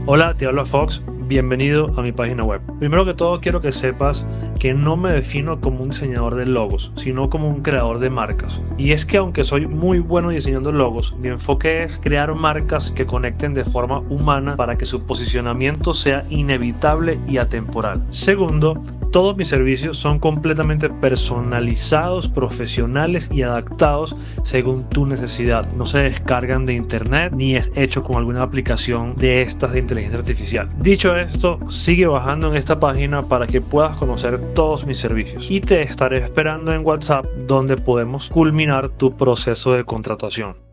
Hola, te habla Fox, bienvenido a mi página web. Primero que todo quiero que sepas que no me defino como un diseñador de logos, sino como un creador de marcas. Y es que aunque soy muy bueno diseñando logos, mi enfoque es crear marcas que conecten de forma humana para que su posicionamiento sea inevitable y atemporal. Segundo, todos mis servicios son completamente personalizados, profesionales y adaptados según tu necesidad. No se descargan de internet ni es hecho con alguna aplicación de estas de inteligencia artificial. Dicho esto, sigue bajando en esta página para que puedas conocer todos mis servicios y te estaré esperando en WhatsApp donde podemos culminar tu proceso de contratación.